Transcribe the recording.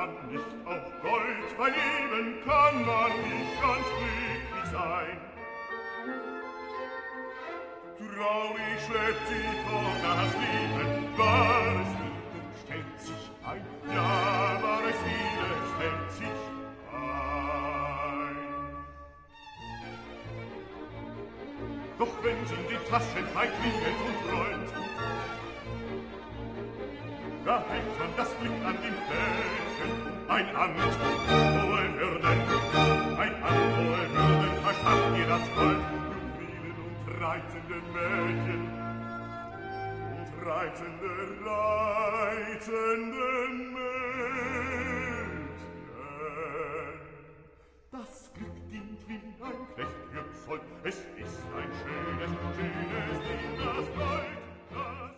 man nicht auf Gold verlieben, kann man nicht ganz glücklich sein. Traurig schleppt sie vor das Leben, wahres Liebe stellt sich ein, ja, wahres Liebe stellt sich ein. Doch wenn sie in die Taschen frei klingelt und rollt, da hängt man das Glück an den Fäden. Ein Amt, hohe Würden, ein Amt, hohe Würden, verschafft ihr das Gold. Juwelen und reitende Mädchen, und reitende Mädchen. Das Glück dient wie ein Knecht für Zoll, es ist ein schönes Ding, das Gold, das